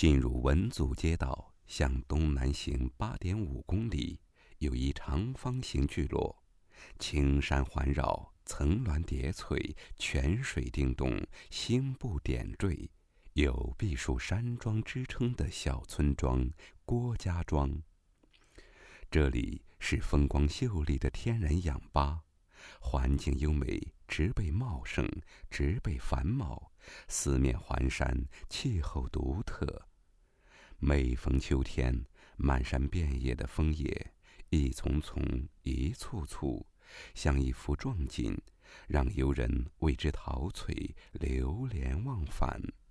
进入文祖街道，向东南行8.5公里，有一长方形聚落，青山环绕，层峦叠翠，泉水叮咚，星步点缀，有避暑山庄之称的小村庄郭家庄。这里是风光秀丽的天然氧吧，环境优美，植被茂盛，植被繁茂，四面环山，气候独特。每逢秋天，漫山遍野的枫叶，一丛丛，一簇簇，像一幅壮锦，让游人为之陶醉，流连忘返。